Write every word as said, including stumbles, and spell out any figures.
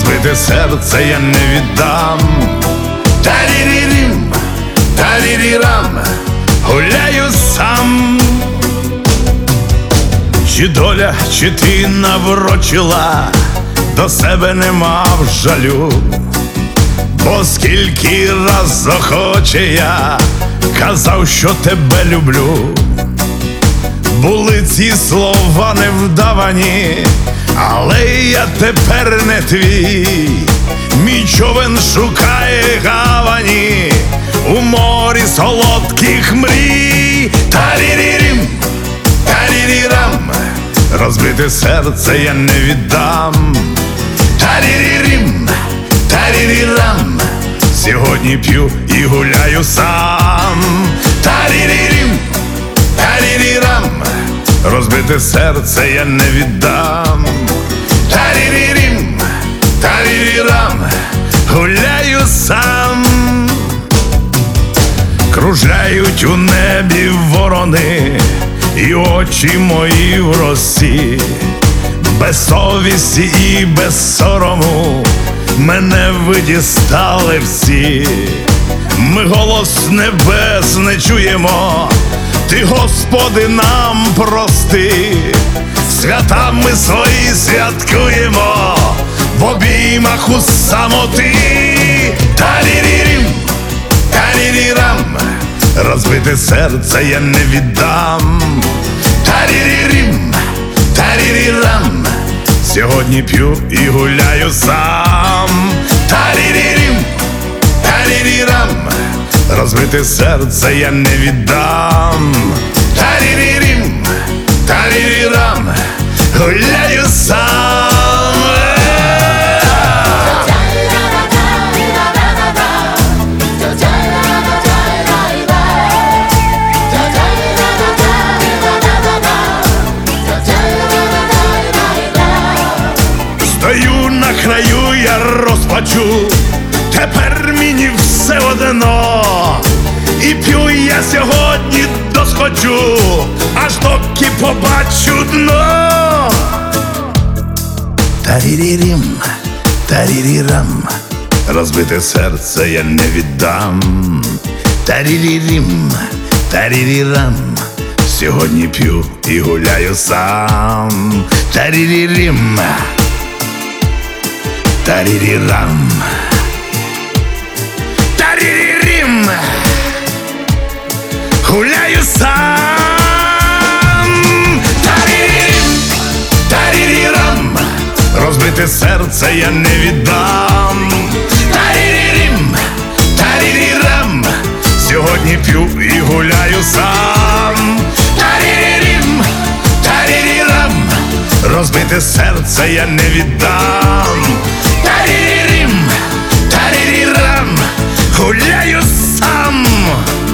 розбите серце я не віддам. Тарірірім, тарірірам, гуляю сам. Чи доля, чи ти наврочила, до себе не мав жалю, бо скільки раз охоче я казав, що тебе люблю. Були ці слова невдавані, але я тепер не твій. Мій човен шукає гавані у морі солодких мрій. Тарірірім, тарірірам, розбите серце я не віддам. Тарірірім, тарірірам, сьогодні п'ю і гуляю сам. Тарірірім, тарірірам, розбите серце я не віддам. Тарірірім, тарірірам, гуляю сам. Кружляють у небі ворони, і очі мої в росі. Без совісті і без сорому мене ви дістали всі. Ми голос небес не чуємо, ти, Господи, нам прости. Свята ми свої святкуємо в обіймах у самоти. Тарірірім, тарірірам, розбите серце я не віддам. Тарірірім, тарірірам, сьогодні п'ю і гуляю сам. Тарірірім, тарірірам, розбите серце я не віддам. Тарірірім, тарірірам, гуляю сам. Стою на краю я розпачу, тепер мені все одно. І п'ю я сьогодні досхочу, аж доки побачу дно. Тарірірім, тарірірам, розбите серце я не віддам. Тарірірім, тарірірам, сьогодні п'ю і гуляю сам. Тарірірім, тарірірам, тарірірім, гуляю сам. Тарірірім, тарірірам, розбите серце я не віддам. Тарірірім, тарірірам, сьогодні п'ю і гуляю сам. Тарірірім, тарірірам, розбите серце я не віддам. Тарірірім, тарірірам, гуляю сам.